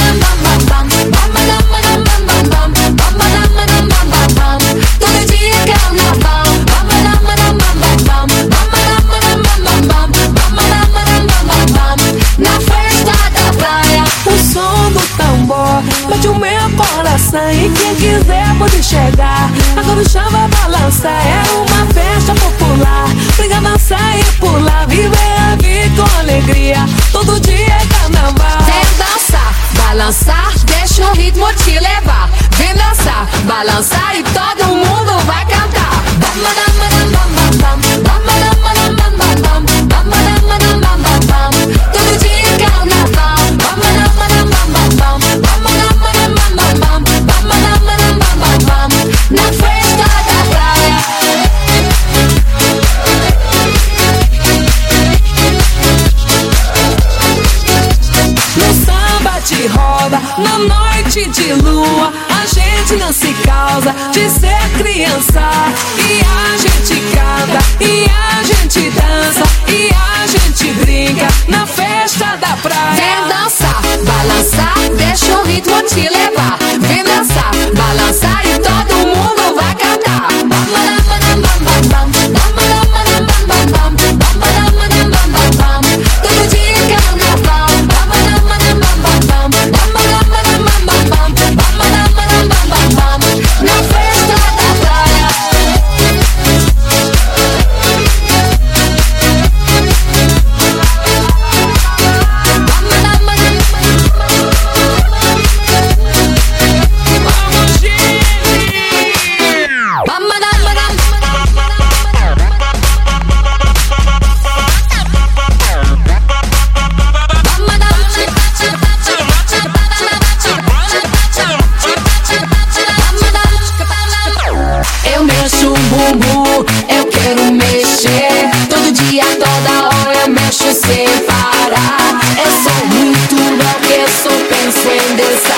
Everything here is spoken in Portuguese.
Todo dia é carnaval. Na festa da praia, o som do tambor bate o meu coração. E quem quiser pode chegar. Agora o chão vai balançar. É uma festa popular. Briga, dançar e pular. Viver a vida com alegria. Todo dia é carnaval. vem dançar, balançar, deixa o ritmo te levar. Vem dançar, balançar e todo mundo vai cantar. Todo dia é carnaval. Na festa da praia. No samba de roda, na noite de lua, a gente não se causa de ser criança. E a gente canta, e a gente dança, e a gente brinca na festa da praia. Vem dançar, balançar, deixa o ritmo te levar. Vem dançar, balançar e todo mundo vai cantar. Todo dia é carnaval. Na festa da praia. Eu mexo o bumbum, eu quero mexer. Todo dia, toda hora eu mexo sem parar. Eu sou muito louca, eu só penso em descer.